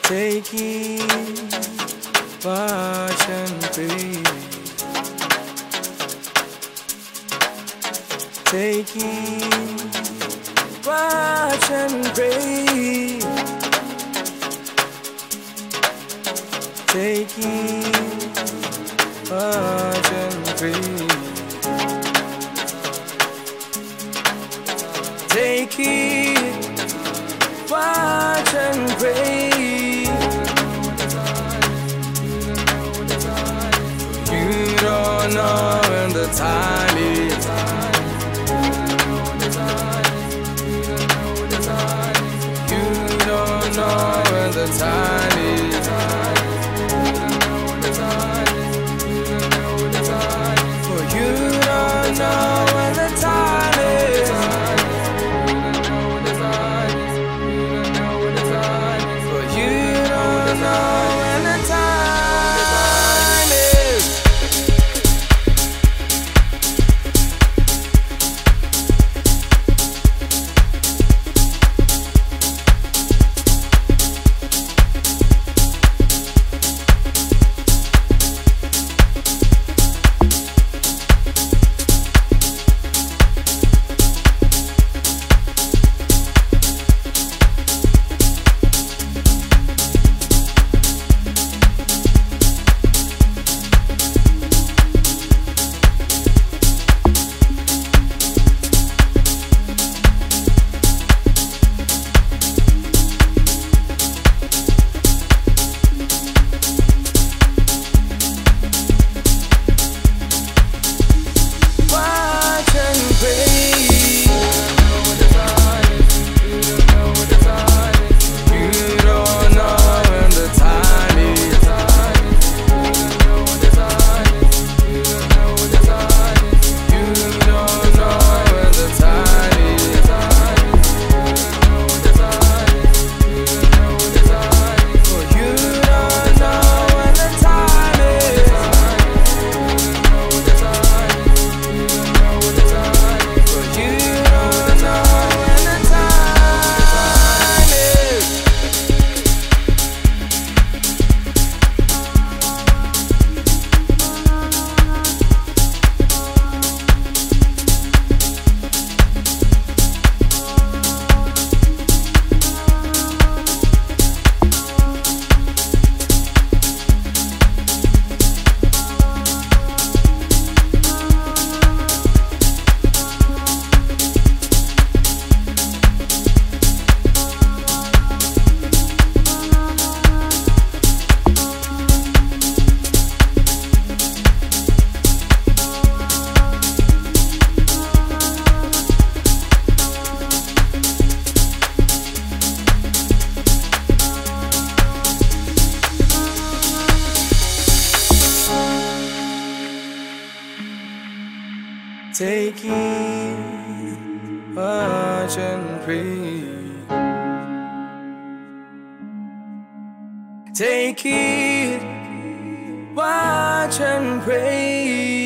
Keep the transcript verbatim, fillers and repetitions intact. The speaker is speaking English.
Take it, watch and pray. Take it, watch and pray. Take it, watch and pray. Take it, watch and pray. You don't know when the time is. You don't know when the time is. For you don't know when the time is. For you don't know when the time is. Take it, watch and pray. Take it, watch and pray.